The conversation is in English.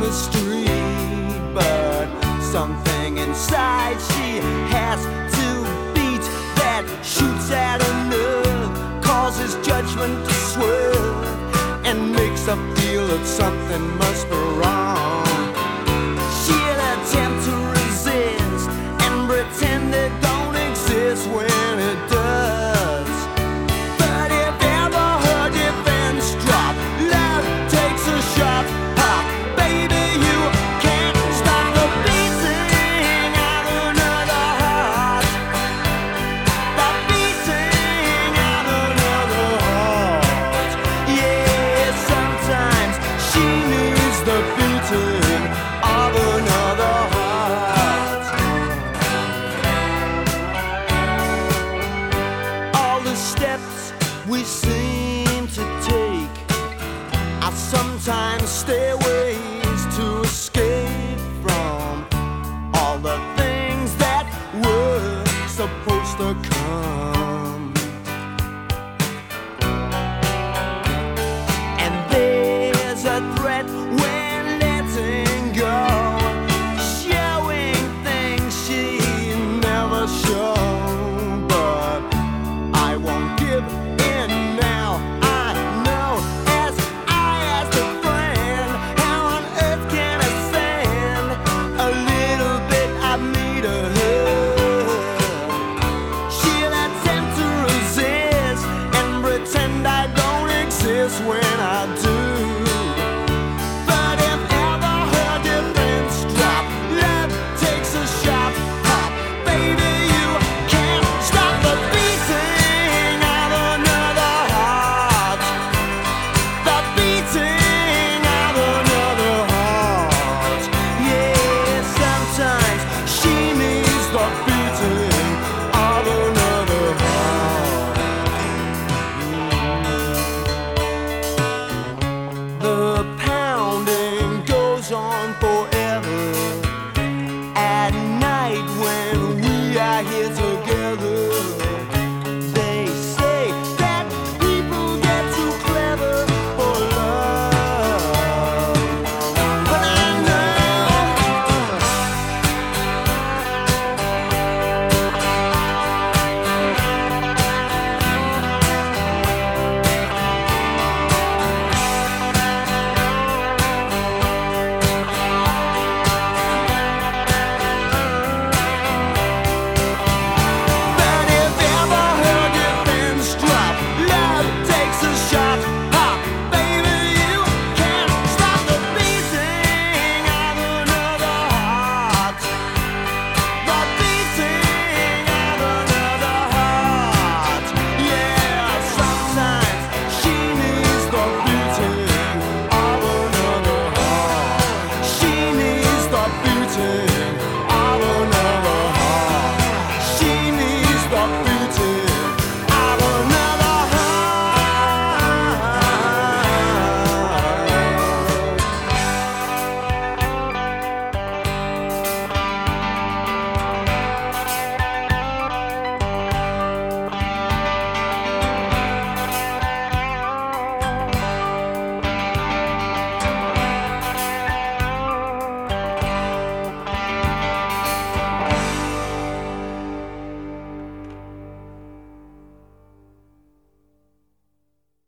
the street, but something inside she has to beat that shoots at her nerve, causes judgment to swerve, and makes her feel that something must be wrong. She'll attempt to resist and pretend it don't exist when it does. But if ever her defense drop, love takes a sharp pop. Baby, you can't stop the beating out of another heart. The beating out of another heart. Yeah, sometimes she needs the beating of another heart. All the steps we seem to take are sometimes stairways to escape from all the things that were supposed to come. And there's a threat when letting go, showing things she never showed. But I won't give in now. I know as I asked a friend, how on earth can I stand a little bit of me to her? She'll attempt to resist and pretend I don't exist when I do.